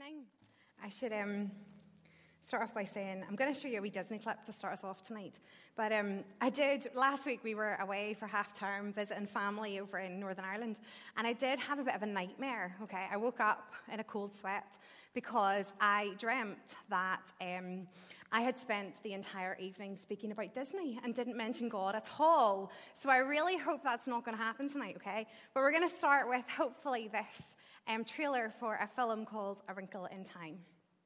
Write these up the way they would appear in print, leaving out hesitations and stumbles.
morning. I should start off by saying I'm going to show you a wee Disney clip to start us off tonight. But last week we were away for half-term visiting family over in Northern Ireland, and I did have a bit of a nightmare, okay? I woke up in a cold sweat because I dreamt that I had spent the entire evening speaking about Disney and didn't mention God at all. So I really hope that's not going to happen tonight, okay? But we're going to start with, hopefully, this trailer for a film called A Wrinkle in Time.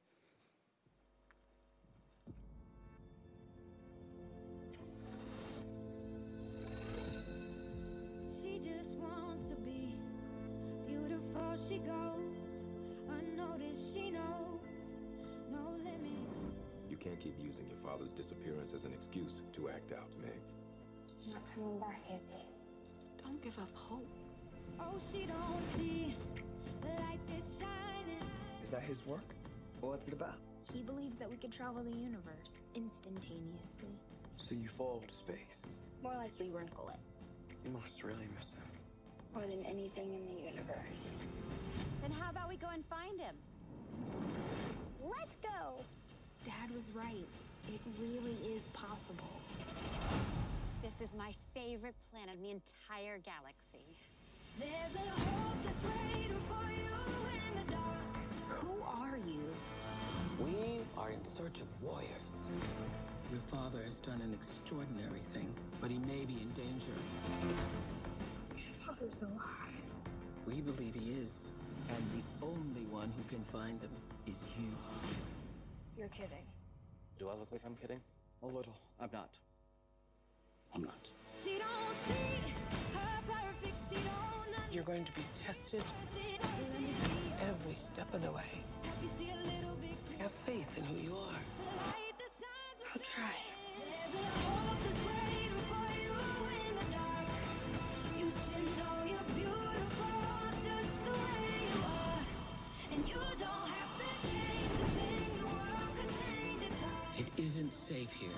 She just wants to be beautiful. She goes unnoticed. She knows no limits. You can't keep using your father's disappearance as an excuse to act out, Meg. He's not coming back, is he? Don't give up hope. Oh, she don't see the light that's shining. Is that his work? What's it about? He believes that we can travel the universe instantaneously. So you fall to space. More likely wrinkle it. You must really miss him. More than anything in the universe. Then how about we go and find him? Let's go! Dad was right. It really is possible. This is my favorite planet in the entire galaxy. There's a hope that's waiting for you in the dark. Who are you? We are in search of warriors. Your father has done an extraordinary thing, but he may be in danger. Your father's alive. We believe he is, and the only one who can find him is you. You're kidding. Do I look like I'm kidding? A little. I'm not. I'm not. She don't see her perfect. She don't understand. You're going to be tested every step of the way. You see a little bit Have faith in who you are. the light that shines I'll try. There's a hope that's waiting for you in the dark. You should know you're beautiful just the way you are. And you don't have to change a thing. The world could change its heart. It isn't safe here.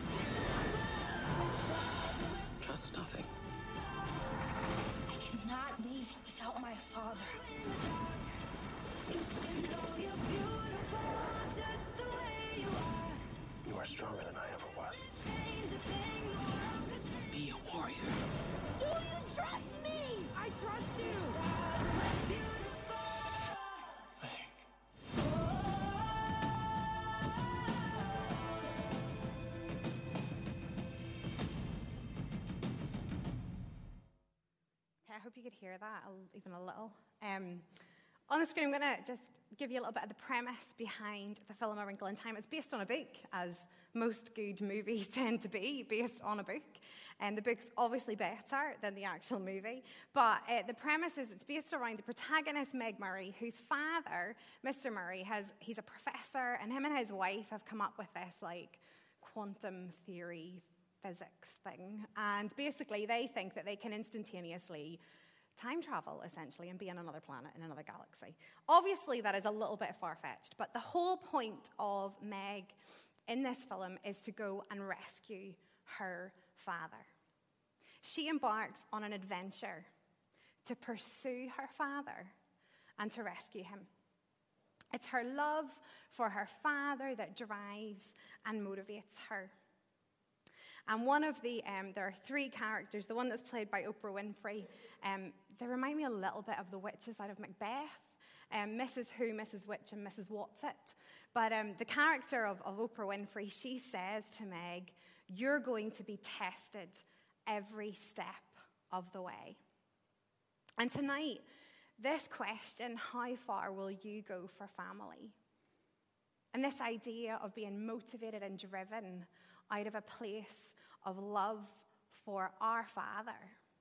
Trust nothing. I cannot leave without my father. You should know you're beautiful just the way you are. You are stronger than I ever was. Change a thing. The world could change. Be a warrior. Do you trust me? I trust you. Stars are beautiful. Okay, I hope you could hear that even a little. On the screen, I'm going to just give you a little bit of the premise behind the film A Wrinkle in Time. It's based on a book, as most good movies tend to be based on a book. And the book's obviously better than the actual movie. But the premise is it's based around the protagonist, Meg Murray, whose father, Mr. Murray, he's a professor, and him and his wife have come up with this, quantum theory physics thing. And basically, they think that they can instantaneously time travel, essentially, and be on another planet in another galaxy. Obviously, that is a little bit far-fetched, but the whole point of Meg in this film is to go and rescue her father. She embarks on an adventure to pursue her father and to rescue him. It's her love for her father that drives and motivates her. And one of there are three characters. The one that's played by Oprah Winfrey, they remind me a little bit of the witches out of Macbeth, Mrs. Who, Mrs. Witch, and Mrs. Whatsit. But the character of Oprah Winfrey, she says to Meg, "You're going to be tested every step of the way." And tonight, this question, how far will you go for family? And this idea of being motivated and driven out of a place of love for our Father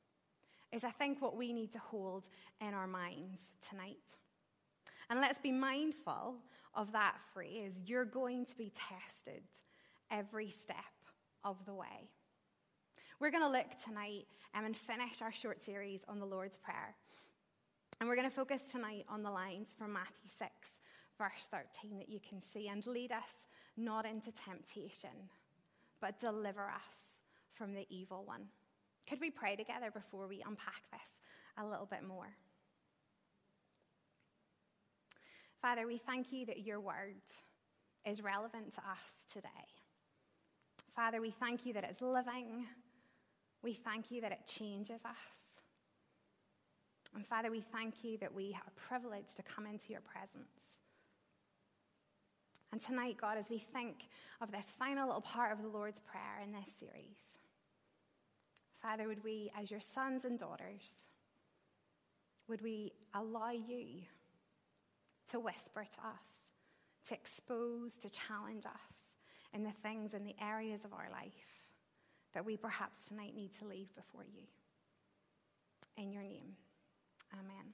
is, I think, what we need to hold in our minds tonight. And let's be mindful of that phrase, you're going to be tested every step of the way. We're going to look tonight and finish our short series on the Lord's Prayer. And we're going to focus tonight on the lines from Matthew 6, verse 13 that you can see. And lead us not into temptation, but deliver us from the evil one. Could we pray together before we unpack this a little bit more? Father, we thank you that your word is relevant to us today. Father, we thank you that it's living. We thank you that it changes us. And Father, we thank you that we have a privilege to come into your presence. And tonight, God, as we think of this final little part of the Lord's Prayer in this series, Father, would we, as your sons and daughters, would we allow you to whisper to us, to expose, to challenge us in the things, in the areas of our life that we perhaps tonight need to leave before you. In your name, amen.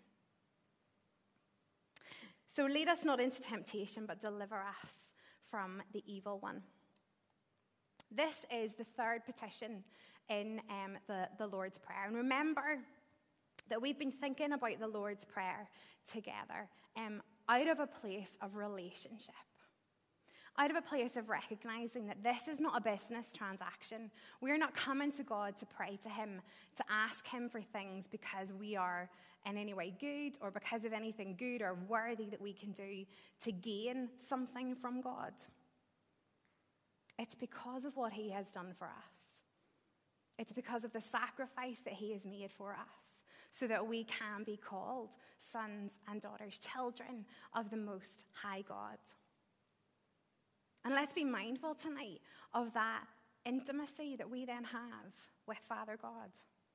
So lead us not into temptation, but deliver us from the evil one. This is the third petition in the Lord's Prayer. And remember that we've been thinking about the Lord's Prayer together out of a place of relationship, out of a place of recognizing that this is not a business transaction. We're not coming to God to pray to him, to ask him for things because we are in any way good or because of anything good or worthy that we can do to gain something from God. It's because of what he has done for us. It's because of the sacrifice that he has made for us, so that we can be called sons and daughters, children of the Most High God. And let's be mindful tonight of that intimacy that we then have with Father God.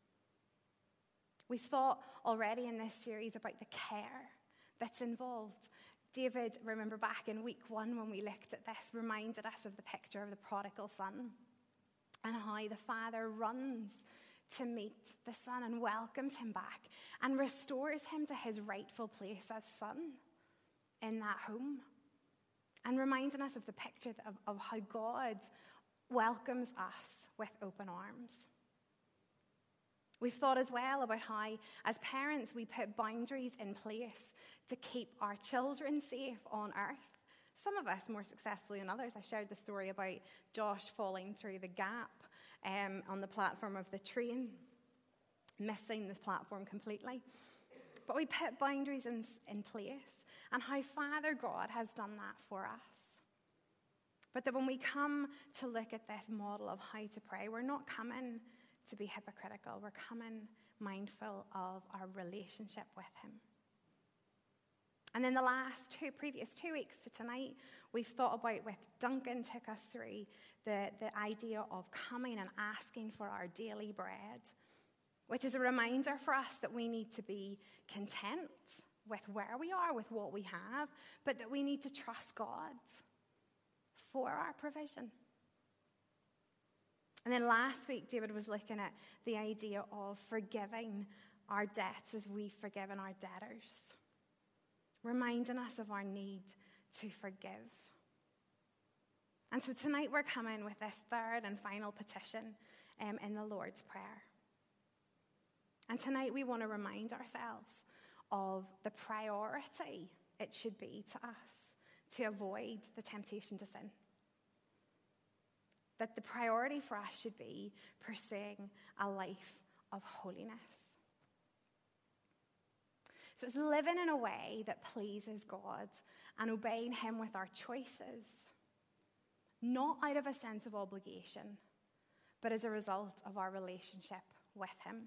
We've thought already in this series about the care that's involved. David, remember back in week 1 when we looked at this, reminded us of the picture of the prodigal son and how the father runs to meet the son and welcomes him back and restores him to his rightful place as son in that home. And reminding us of the picture of how God welcomes us with open arms. We've thought as well about how, as parents, we put boundaries in place to keep our children safe on earth. Some of us more successfully than others. I shared the story about Josh falling through the gap on the platform of the train, missing the platform completely. But we put boundaries in place, and how Father God has done that for us. But that when we come to look at this model of how to pray, we're not coming to be hypocritical. We're coming mindful of our relationship with him. And then the previous 2 weeks to tonight, we've thought about, with Duncan took us through the idea of coming and asking for our daily bread, which is a reminder for us that we need to be content with where we are, with what we have, but that we need to trust God for our provision. And then last week, David was looking at the idea of forgiving our debts as we've forgiven our debtors, reminding us of our need to forgive. And so tonight we're coming with this third and final petition in the Lord's Prayer. And tonight we want to remind ourselves of the priority it should be to us to avoid the temptation to sin. That the priority for us should be pursuing a life of holiness. So it's living in a way that pleases God and obeying him with our choices, not out of a sense of obligation, but as a result of our relationship with him.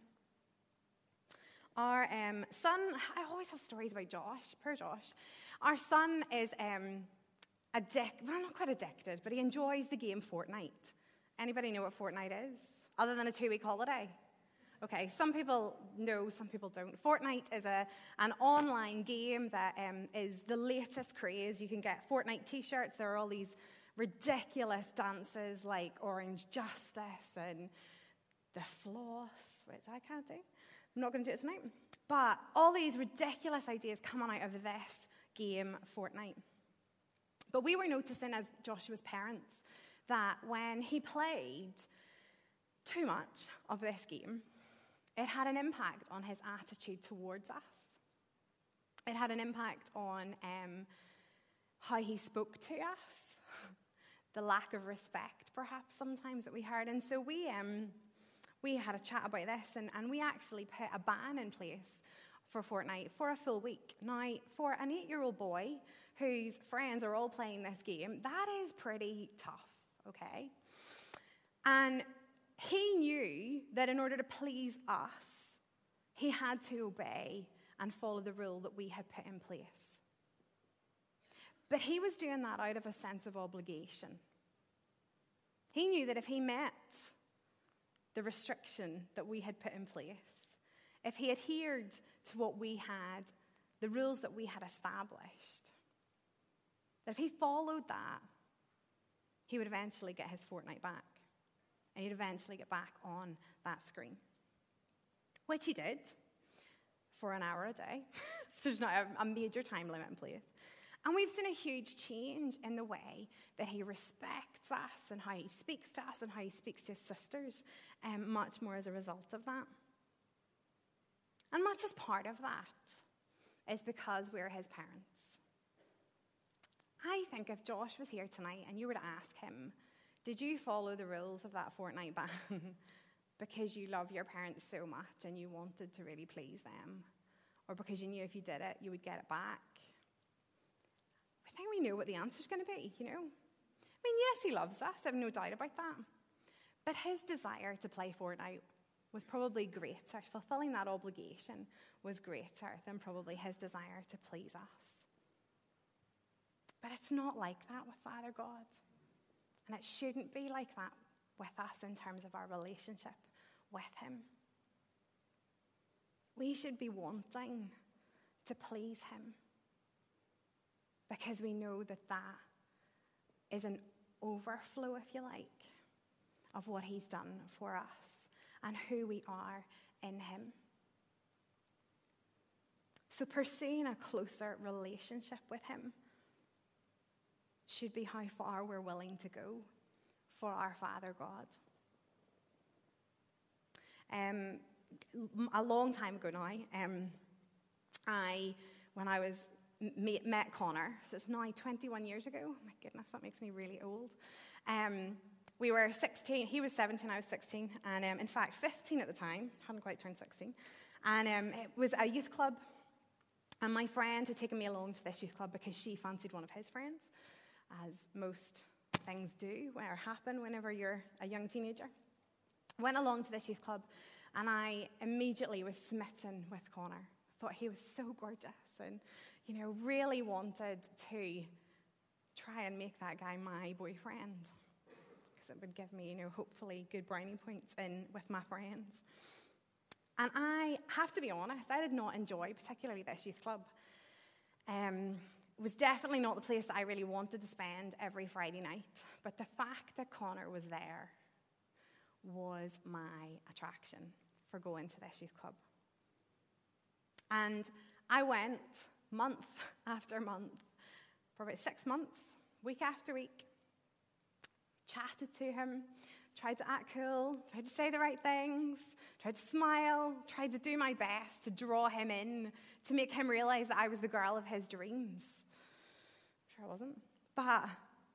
Our son, I always have stories about Josh, poor Josh. Our son is not quite addicted, but he enjoys the game Fortnite. Anybody know what Fortnite is? Other than a 2-week holiday? Okay, some people know, some people don't. Fortnite is an online game that is the latest craze. You can get Fortnite t-shirts. There are all these ridiculous dances like Orange Justice and the Floss, which I can't do. I'm not going to do it tonight. But all these ridiculous ideas come on out of this game, Fortnite. But we were noticing as Joshua's parents that when he played too much of this game, it had an impact on his attitude towards us. It had an impact on how he spoke to us, the lack of respect perhaps sometimes that we heard. And so we had a chat about this, and we actually put a ban in place for Fortnite for a full week. Now, for an 8-year-old boy whose friends are all playing this game, that is pretty tough, okay? And he knew that in order to please us, he had to obey and follow the rule that we had put in place. But he was doing that out of a sense of obligation. He knew that if he met the restriction that we had put in place, if he adhered to what we had, the rules that we had established, that if he followed that, he would eventually get his Fortnite back. And he'd eventually get back on that screen. Which he did for an hour a day. So there's not a major time limit in place. And we've seen a huge change in the way that he respects us and how he speaks to us and how he speaks to his sisters, much more as a result of that. And much as part of that is because we're his parents. I think if Josh was here tonight and you were to ask him, did you follow the rules of that Fortnite ban because you love your parents so much and you wanted to really please them? Or because you knew if you did it, you would get it back? I think we know what the answer's going to be, you know? I mean, yes, he loves us, I have no doubt about that. But his desire to play Fortnite was probably greater. Fulfilling that obligation was greater than probably his desire to please us. But it's not like that with Father God. And it shouldn't be like that with us in terms of our relationship with him. We should be wanting to please him because we know that that is an overflow, if you like, of what he's done for us and who we are in him. So pursuing a closer relationship with him should be how far we're willing to go for our Father God. A long time ago now, when I was met Connor, so it's now 21 years ago. Oh my goodness, that makes me really old. We were 16, he was 17, I was 16, and in fact 15 at the time, hadn't quite turned 16. And it was a youth club, and my friend had taken me along to this youth club because she fancied one of his friends, as most things do or happen whenever you're a young teenager. Went along to this youth club, and I immediately was smitten with Connor. Thought he was so gorgeous and, you know, really wanted to try and make that guy my boyfriend because it would give me, you know, hopefully good brownie points in with my friends. And I have to be honest, I did not enjoy particularly this youth club. It was definitely not the place that I really wanted to spend every Friday night. But the fact that Connor was there was my attraction for going to this youth club. And I went month after month, for about 6 months, week after week, chatted to him, tried to act cool, tried to say the right things, tried to smile, tried to do my best to draw him in, to make him realize that I was the girl of his dreams. Sure I wasn't. But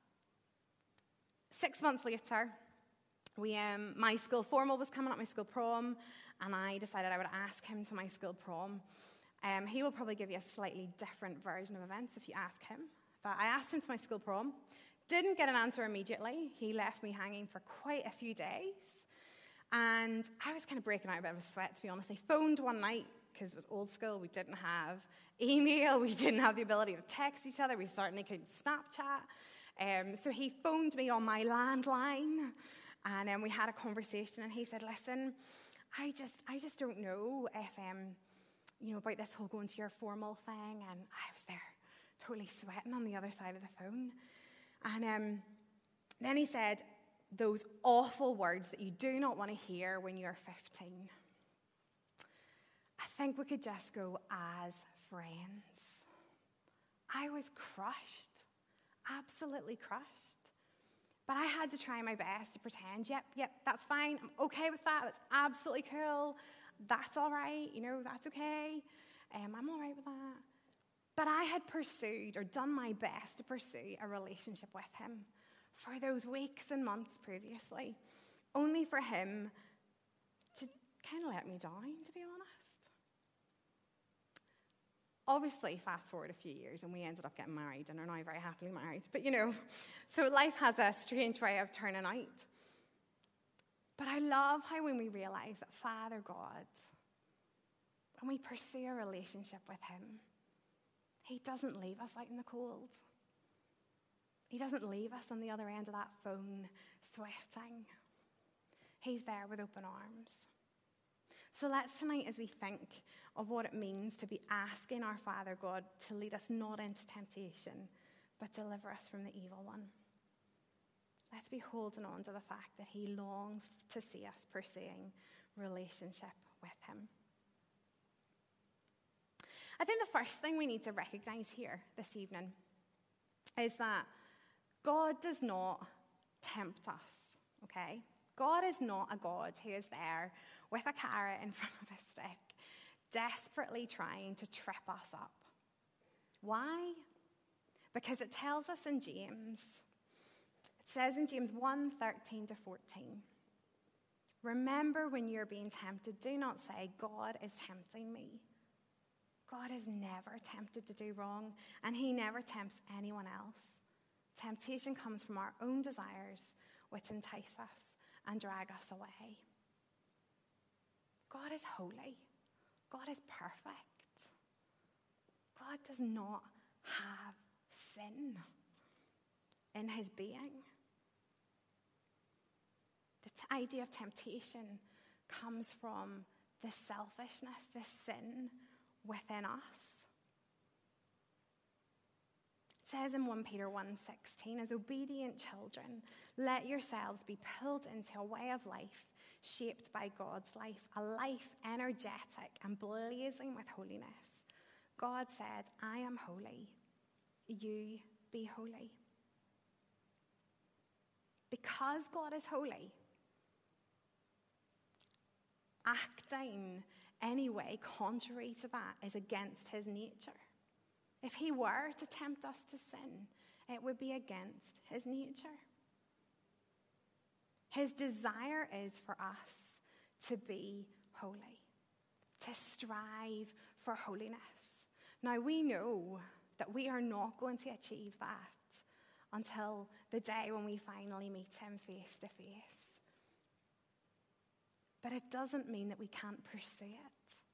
6 months later, my school formal was coming up, my school prom, and I decided I would ask him to my school prom. He will probably give you a slightly different version of events if you ask him. But I asked him to my school prom. Didn't get an answer immediately. He left me hanging for quite a few days. And I was kind of breaking out a bit of a sweat, to be honest. He phoned one night, because it was old school. We didn't have email. We didn't have the ability to text each other. We certainly couldn't Snapchat. So he phoned me on my landline. And then we had a conversation. And he said, listen, I just don't know if, about this whole going to your formal thing. And I was there totally sweating on the other side of the phone. And then he said those awful words that you do not want to hear when you're 15. I think we could just go as friends. I was crushed, absolutely crushed. But I had to try my best to pretend, yep, that's fine. I'm okay with that. That's absolutely cool. That's all right. That's okay. I'm all right with that. But I had pursued or done my best to pursue a relationship with him for those weeks and months previously, only for him to kind of let me down, to be honest. Obviously, fast forward a few years and we ended up getting married and are now very happily married. But so life has a strange way of turning out. But I love how when we realize that Father God, when we pursue a relationship with him, he doesn't leave us out in the cold. He doesn't leave us on the other end of that phone sweating. He's there with open arms. So let's tonight, as we think of what it means to be asking our Father God to lead us not into temptation, but deliver us from the evil one. Let's be holding on to the fact that he longs to see us pursuing relationship with him. I think the first thing we need to recognize here this evening is that God does not tempt us, okay? God is not a God who is there with a carrot in front of a stick, desperately trying to trip us up. Why? Because it tells us in James, it says in James 1:13-14, remember when you're being tempted, do not say, God is tempting me. God is never tempted to do wrong, and he never tempts anyone else. Temptation comes from our own desires, which entice us and drag us away. God is holy. God is perfect. God does not have sin in his being. The idea of temptation comes from the selfishness, the sin within us. It says in 1 Peter 1:16, as obedient children, let yourselves be pulled into a way of life shaped by God's life, a life energetic and blazing with holiness. God said, I am holy, you be holy. Because God is holy, acting any way contrary to that is against his nature. If he were to tempt us to sin, it would be against his nature. His desire is for us to be holy, to strive for holiness. Now, we know that we are not going to achieve that until the day when we finally meet him face to face. But it doesn't mean that we can't pursue it.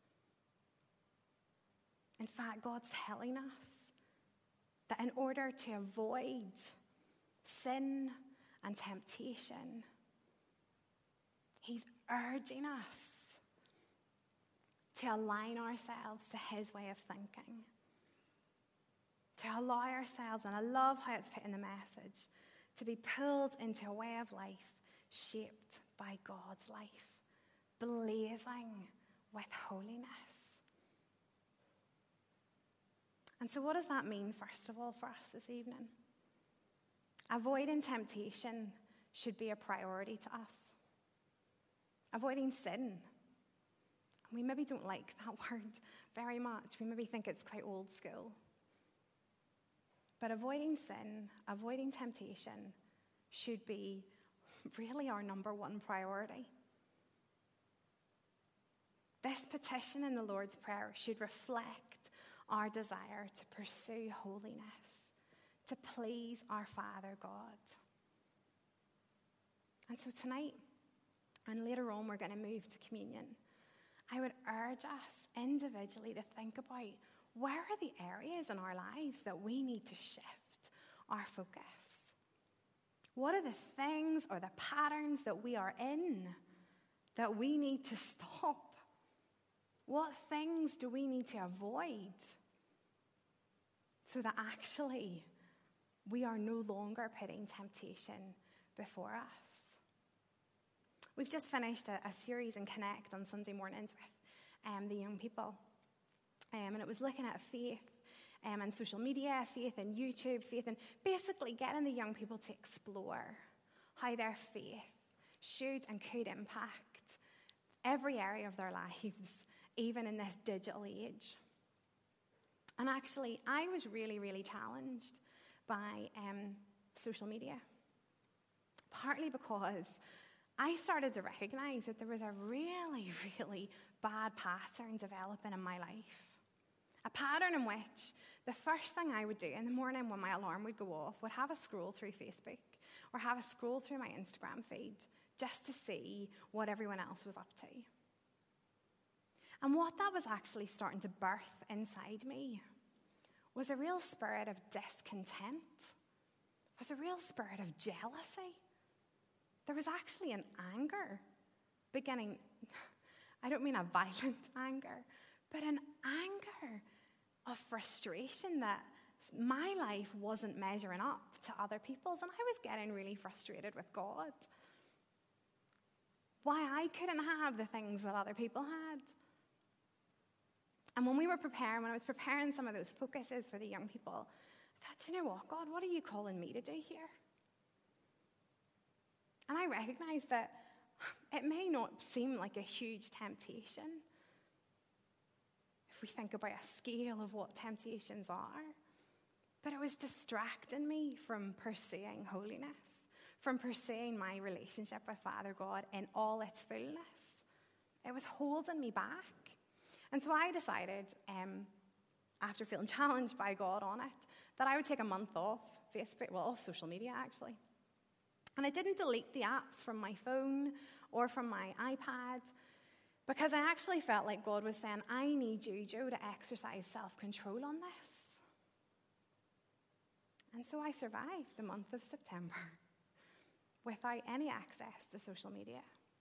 In fact, God's telling us that in order to avoid sin and temptation, he's urging us to align ourselves to his way of thinking, to allow ourselves, and I love how it's put in the message, to be pulled into a way of life shaped by God's life, blazing with holiness. And so what does that mean, first of all, for us this evening? Avoiding temptation should be a priority to us. Avoiding sin. We maybe don't like that word very much. We maybe think it's quite old school. But avoiding sin, avoiding temptation should be really our number one priority. This petition in the Lord's Prayer should reflect our desire to pursue holiness, to please our Father God. And so tonight, and later on we're going to move to communion, I would urge us individually to think about where are the areas in our lives that we need to shift our focus. What are the things or the patterns that we are in that we need to stop? What things do we need to avoid so that actually we are no longer putting temptation before us? We've just finished a series in Connect on Sunday mornings with the young people. And it was looking at faith and social media, faith in YouTube, faith in basically getting the young people to explore how their faith should and could impact every area of their lives, even in this digital age. And actually, I was really, really challenged by social media, partly because I started to recognize that there was a really, really bad pattern developing in my life. A pattern in which the first thing I would do in the morning when my alarm would go off would have a scroll through Facebook or have a scroll through my Instagram feed just to see what everyone else was up to. And what that was actually starting to birth inside me was a real spirit of discontent, was a real spirit of jealousy. There was actually an anger beginning, I don't mean a violent anger, but an anger of frustration that my life wasn't measuring up to other people's, and I was getting really frustrated with God. Why I couldn't have the things that other people had. And when I was preparing some of those focuses for the young people, I thought, do you know what, God, what are you calling me to do here? And I recognized that it may not seem like a huge temptation if we think about a scale of what temptations are, but it was distracting me from pursuing holiness, from pursuing my relationship with Father God in all its fullness. It was holding me back. And so I decided, after feeling challenged by God on it, that I would take a month off Facebook, off social media actually. And I didn't delete the apps from my phone or from my iPad because I actually felt like God was saying, I need you, Joe, to exercise self-control on this. And so I survived the month of September without any access to social media.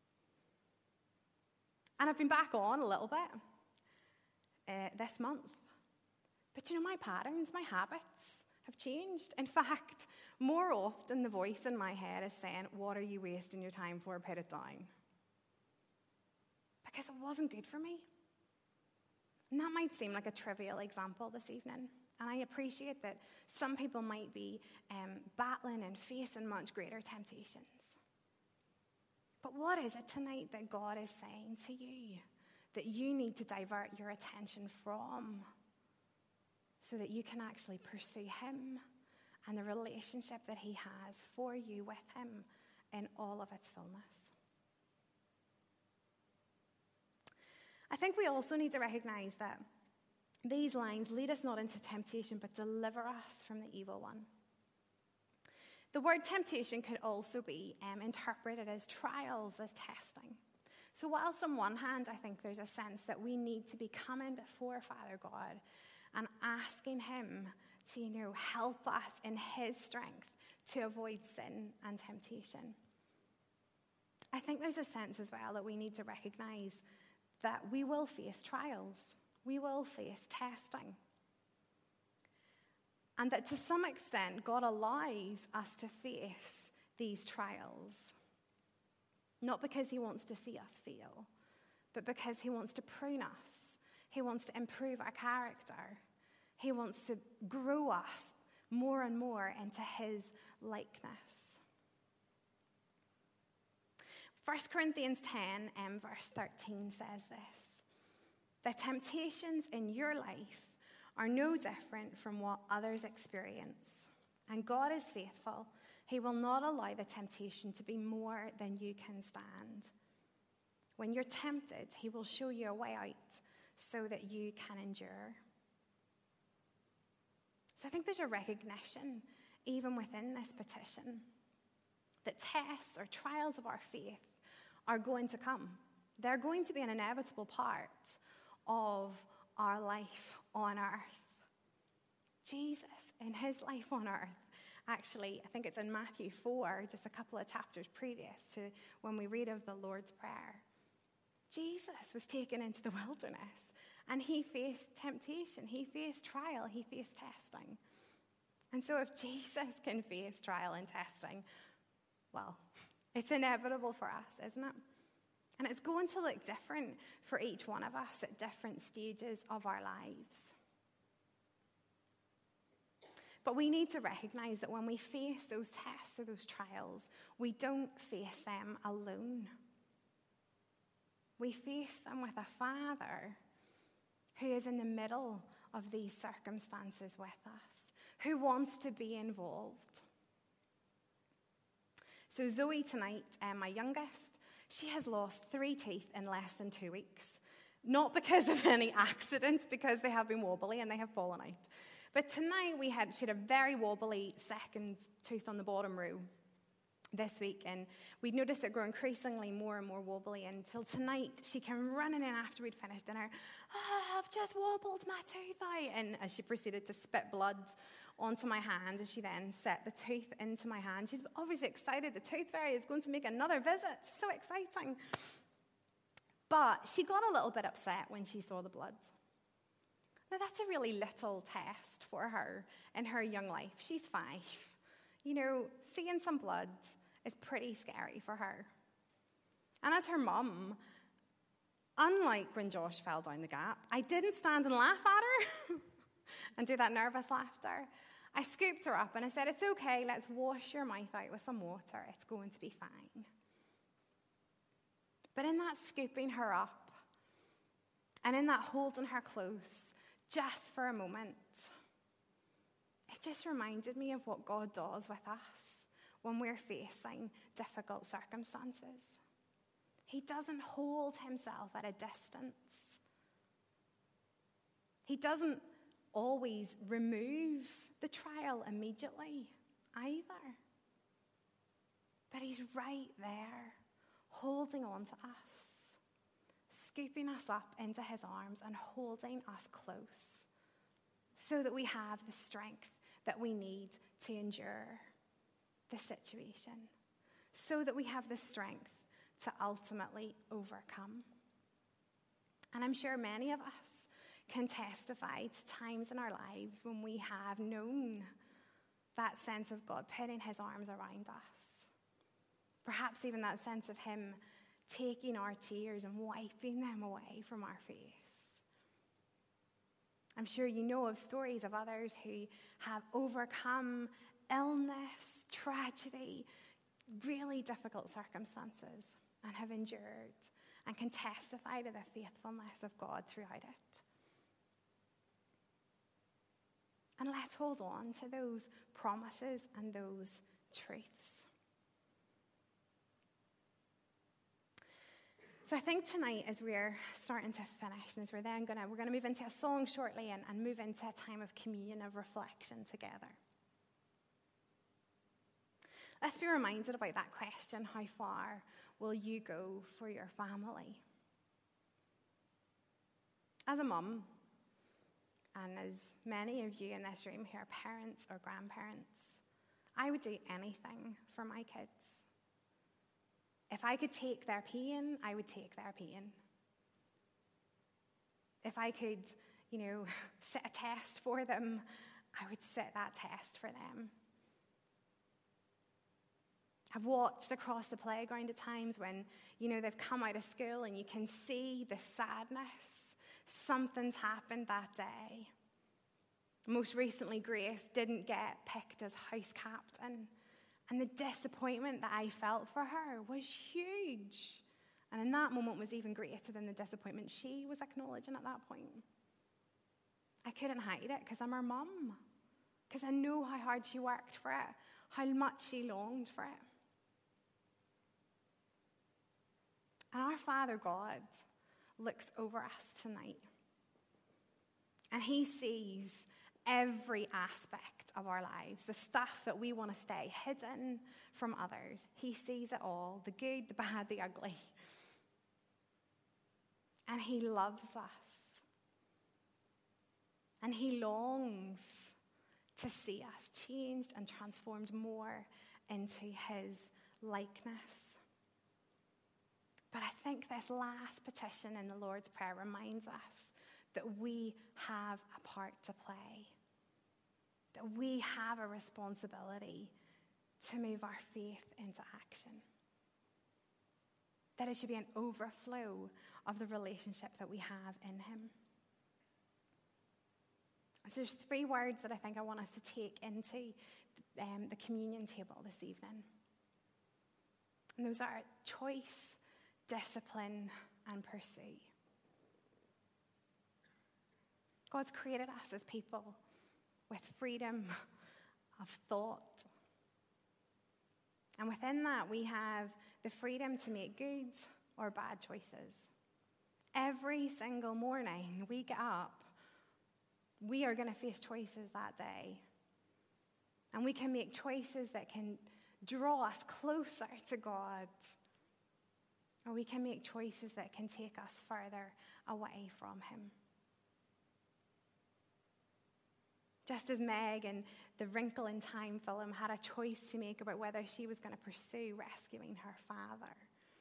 And I've been back on a little bit this month. But you know, my patterns, my habits have changed. In fact, more often the voice in my head is saying, what are you wasting your time for? Put it down. Because it wasn't good for me. And that might seem like a trivial example this evening. And I appreciate that some people might be battling and facing much greater temptations. But what is it tonight that God is saying to you that you need to divert your attention from so that you can actually pursue Him and the relationship that He has for you with Him in all of its fullness? I think we also need to recognize that these lines lead us not into temptation, but deliver us from the evil one. The word temptation could also be interpreted as trials, as testing. So whilst on one hand, I think there's a sense that we need to be coming before Father God and asking Him to, help us in His strength to avoid sin and temptation. I think there's a sense as well that we need to recognize that we will face trials. We will face testing. And that to some extent, God allows us to face these trials. Not because He wants to see us fail, but because He wants to prune us. He wants to improve our character. He wants to grow us more and more into His likeness. 1 Corinthians 10, verse 13 says this: the temptations in your life are no different from what others experience. And God is faithful. He will not allow the temptation to be more than you can stand. When you're tempted, He will show you a way out so that you can endure. So I think there's a recognition, even within this petition, that tests or trials of our faith are going to come. They're going to be an inevitable part of our life on earth. Jesus, in His life on earth, actually, I think it's in Matthew 4, just a couple of chapters previous to when we read of the Lord's Prayer. Jesus was taken into the wilderness and He faced temptation, He faced trial, He faced testing. And so if Jesus can face trial and testing, well, it's inevitable for us, isn't it? And it's going to look different for each one of us at different stages of our lives. But we need to recognize that when we face those tests or those trials, we don't face them alone. We face them with a Father who is in the middle of these circumstances with us, who wants to be involved. So Zoe tonight, my youngest, she has lost 3 teeth in less than 2 weeks. Not because of any accidents, because they have been wobbly and they have fallen out. But tonight she had a very wobbly second tooth on the bottom row this week, and we'd noticed it grow increasingly more and more wobbly until tonight she came running in after we'd finished dinner. I've just wobbled my tooth out. And as she proceeded to spit blood onto my hand, and she then set the tooth into my hand. She's obviously excited. The tooth fairy is going to make another visit. So exciting. But she got a little bit upset when she saw the blood. Now, that's a really little test for her in her young life. She's 5. Seeing some blood is pretty scary for her. And as her mum, unlike when Josh fell down the gap, I didn't stand and laugh at her and do that nervous laughter. I scooped her up and I said, "It's okay, let's wash your mouth out with some water. It's going to be fine." But in that scooping her up and in that holding her close, just for a moment, it just reminded me of what God does with us when we're facing difficult circumstances. He doesn't hold himself at a distance. He doesn't always remove the trial immediately either. But he's right there, holding on to us, scooping us up into his arms and holding us close so that we have the strength that we need to endure the situation, so that we have the strength to ultimately overcome. And I'm sure many of us can testify to times in our lives when we have known that sense of God putting his arms around us. Perhaps even that sense of him taking our tears and wiping them away from our face. I'm sure you know of stories of others who have overcome illness, tragedy, really difficult circumstances, and have endured and can testify to the faithfulness of God throughout it. And let's hold on to those promises and those truths. So I think tonight, as we're starting to finish, and as we're going to move into a song shortly and move into a time of communion, of reflection together. Let's be reminded about that question: how far will you go for your family? As a mum, and as many of you in this room who are parents or grandparents, I would do anything for my kids. If I could take their pain, I would take their pain. If I could, sit a test for them, I would sit that test for them. I've watched across the playground at times when, they've come out of school and you can see the sadness. Something's happened that day. Most recently, Grace didn't get picked as house captain. And the disappointment that I felt for her was huge. And in that moment was even greater than the disappointment she was acknowledging at that point. I couldn't hide it because I'm her mum. Because I know how hard she worked for it, how much she longed for it. And our Father God looks over us tonight. And he sees every aspect of our lives, the stuff that we want to stay hidden from others. He sees it all, the good, the bad, the ugly. And he loves us. And he longs to see us changed and transformed more into his likeness. But I think this last petition in the Lord's Prayer reminds us that we have a part to play, that we have a responsibility to move our faith into action, that it should be an overflow of the relationship that we have in him. So there's 3 words that I think I want us to take into the communion table this evening. And those are choice, discipline, and pursue. God's created us as people with freedom of thought. And within that, we have the freedom to make good or bad choices. Every single morning we get up, we are going to face choices that day. And we can make choices that can draw us closer to God. Or we can make choices that can take us further away from him. Just as Meg in the Wrinkle in Time film had a choice to make about whether she was going to pursue rescuing her father,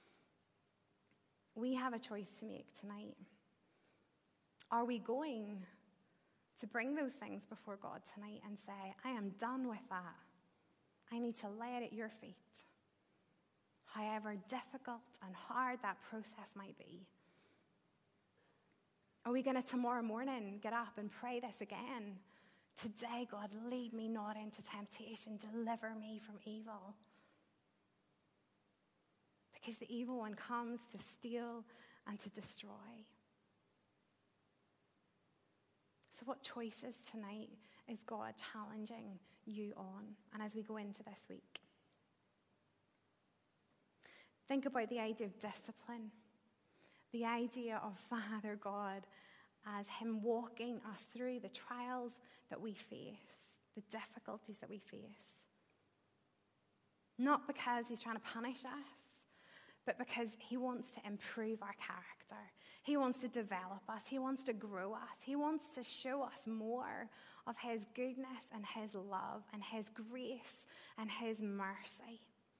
we have a choice to make tonight. Are we going to bring those things before God tonight and say, I am done with that. I need to lay it at your feet. However difficult and hard that process might be. Are we going to tomorrow morning get up and pray this again? Today, God, lead me not into temptation. Deliver me from evil. Because the evil one comes to steal and to destroy. So what choices tonight is God challenging you on? And as we go into this week, think about the idea of discipline, the idea of Father God as him walking us through the trials that we face, the difficulties that we face. Not because he's trying to punish us, but because he wants to improve our character. He wants to develop us. He wants to grow us. He wants to show us more of his goodness and his love and his grace and his mercy.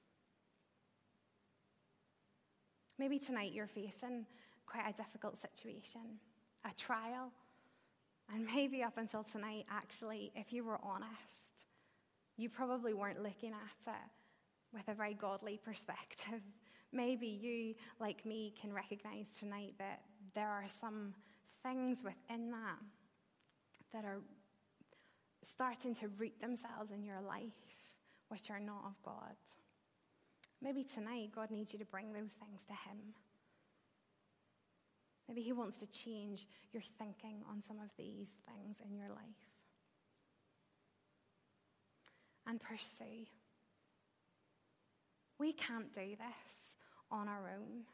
Maybe tonight you're facing quite a difficult situation, a trial. And maybe up until tonight, actually, if you were honest, you probably weren't looking at it with a very godly perspective. Maybe you, like me, can recognize tonight that there are some things within that are starting to root themselves in your life, which are not of God. Maybe tonight God needs you to bring those things to him. Maybe he wants to change your thinking on some of these things in your life. And pursue. We can't do this on our own.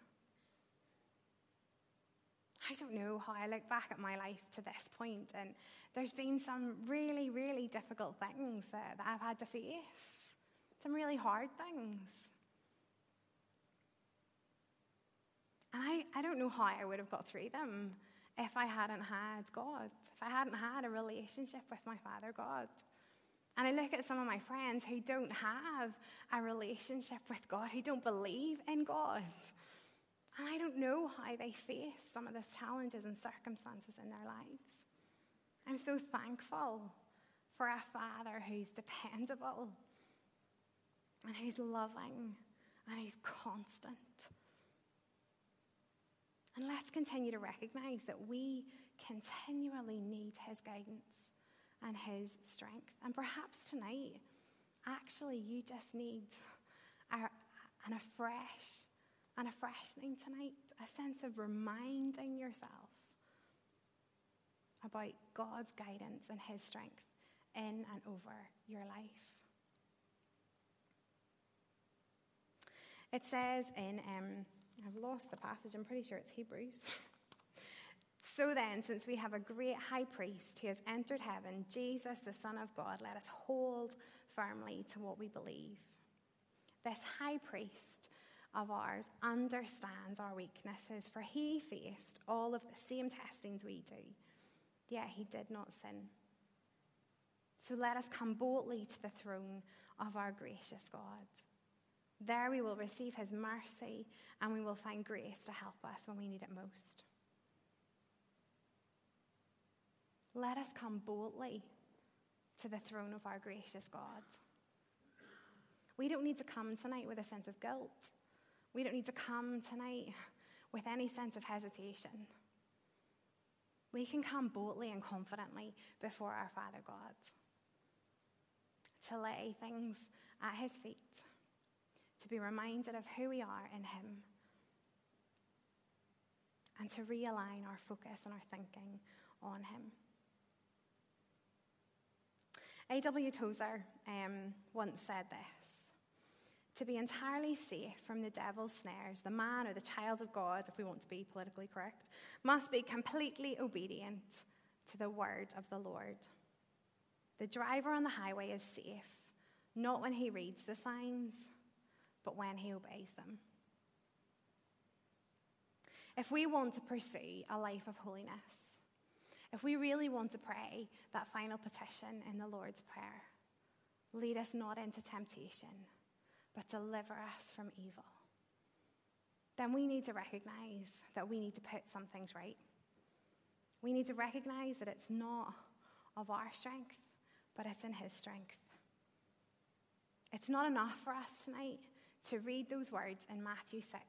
I don't know how I look back at my life to this point, and there's been some really, really difficult things that I've had to face. Some really hard things. And I don't know how I would have got through them if I hadn't had God, if I hadn't had a relationship with my Father God. And I look at some of my friends who don't have a relationship with God, who don't believe in God. And I don't know how they face some of these challenges and circumstances in their lives. I'm so thankful for a Father who's dependable and who's loving and who's constant. And let's continue to recognize that we continually need his guidance and his strength. And perhaps tonight, actually, you just need an freshening tonight, a sense of reminding yourself about God's guidance and his strength in and over your life. It says in, I've lost the passage, I'm pretty sure it's Hebrews. So then, since we have a great high priest who has entered heaven, Jesus, the Son of God, let us hold firmly to what we believe. This high priest of ours understands our weaknesses, for he faced all of the same testings we do, yet he did not sin. So let us come boldly to the throne of our gracious God. There we will receive his mercy, and we will find grace to help us when we need it most. Let us come boldly to the throne of our gracious God. We don't need to come tonight with a sense of guilt. We don't need to come tonight with any sense of hesitation. We can come boldly and confidently before our Father God to lay things at his feet, to be reminded of who we are in him, and to realign our focus and our thinking on him. A.W. Tozer once said this: to be entirely safe from the devil's snares, the man or the child of God, if we want to be politically correct, must be completely obedient to the word of the Lord. The driver on the highway is safe, not when he reads the signs, but when he obeys them. If we want to pursue a life of holiness, if we really want to pray that final petition in the Lord's Prayer, lead us not into temptation, but deliver us from evil, then we need to recognize that we need to put some things right. We need to recognize that it's not of our strength, but it's in his strength. It's not enough for us tonight to read those words in Matthew 6.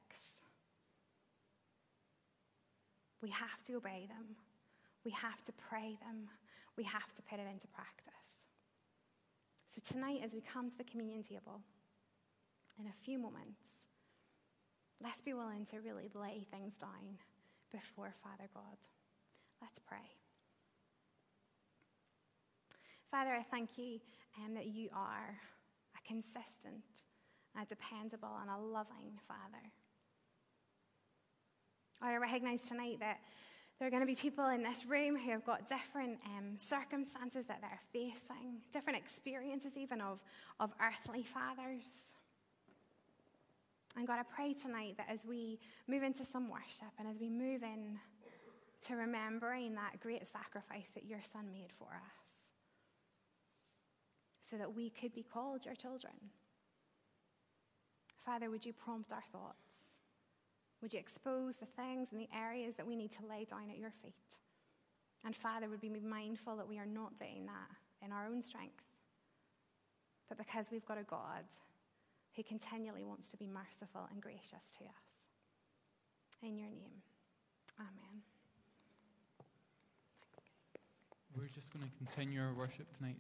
We have to obey them. We have to pray them. We have to put it into practice. So tonight, as we come to the communion table, in a few moments, let's be willing to really lay things down before Father God. Let's pray. Father, I thank you that you are a consistent, a dependable, and a loving Father. I recognize tonight that there are going to be people in this room who have got different circumstances that they're facing, different experiences even of earthly fathers. And God, I pray tonight that as we move into some worship and as we move in to remembering that great sacrifice that your Son made for us, so that we could be called your children. Father, would you prompt our thoughts? Would you expose the things and the areas that we need to lay down at your feet? And Father, would we be mindful that we are not doing that in our own strength, but because we've got a God who continually wants to be merciful and gracious to us. In your name, amen. We're just going to continue our worship tonight.